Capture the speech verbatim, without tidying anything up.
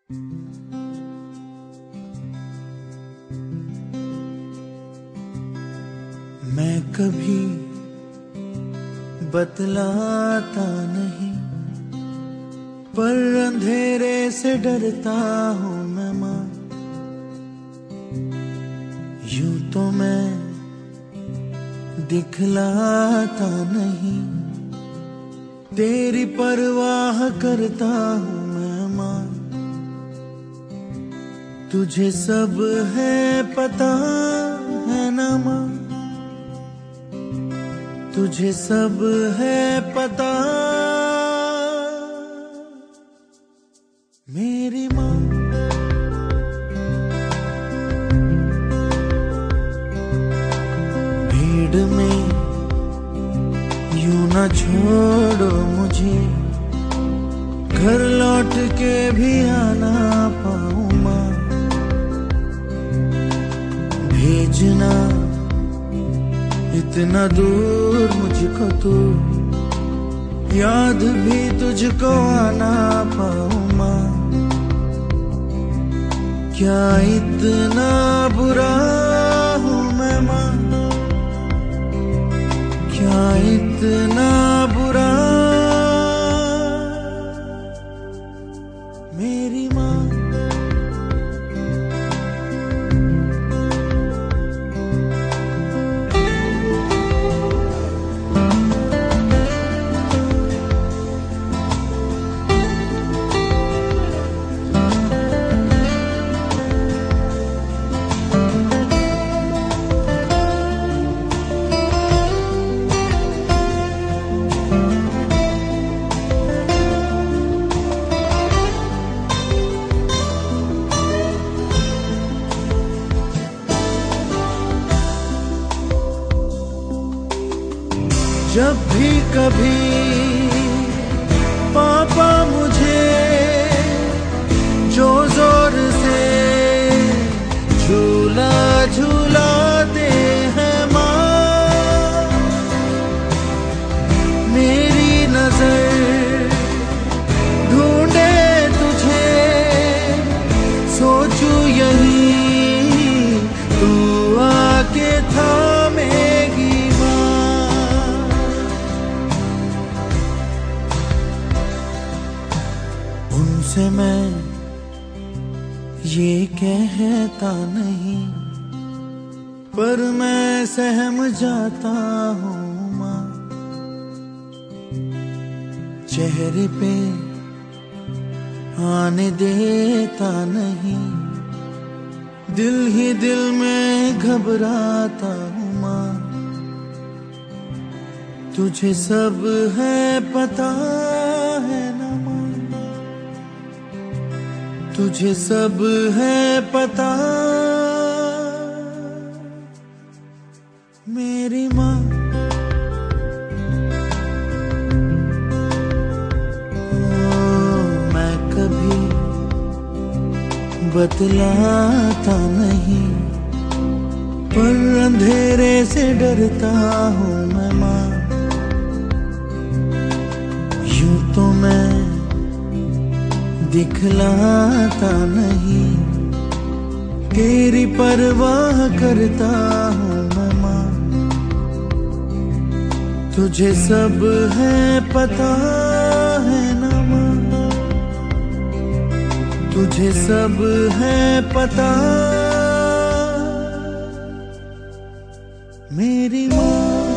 मैं कभी बतलाता नहीं, पर अंधेरे से डरता हूँ मैं माँ। यूं तो मैं दिखलाता नहीं, तेरी परवाह करता हूँ मैं माँ। तुझे सब है पता है ना माँ, तुझे सब है पता मेरी माँ। भीड़ में यूं न छोड़ो मुझे, घर लौट के भी आना पाऊँ माँ। भेजना इतना दूर मुझको तू, याद भी तुझको आना पाऊँ माँ। क्या इतना बुरा हूँ मैं माँ, क्या इतना बुरा मेरी माँ। जब भी कभी पापा मुझे जो जोर से झूला झूलाते हैं माँ, मेरी नजर ढूंढे तुझे, सोचूं यही तू आके थामेगी। उनसे मैं ये कहता नहीं, पर मैं सहम जाता हूँ माँ। चेहरे पे आने देता नहीं, दिल ही दिल में घबराता हूँ माँ। तुझे सब है पता है ना माँ, तुझे सब है पता मेरी माँ। ओ, मैं कभी बतलाता नहीं, पर अंधेरे से डरता हूँ मैं माँ। यूं तो मैं दिखलाता नहीं, तेरी परवाह करता हूँ मैं माँ। तुझे सब है पता है ना माँ, तुझे सब है पता मेरी माँ।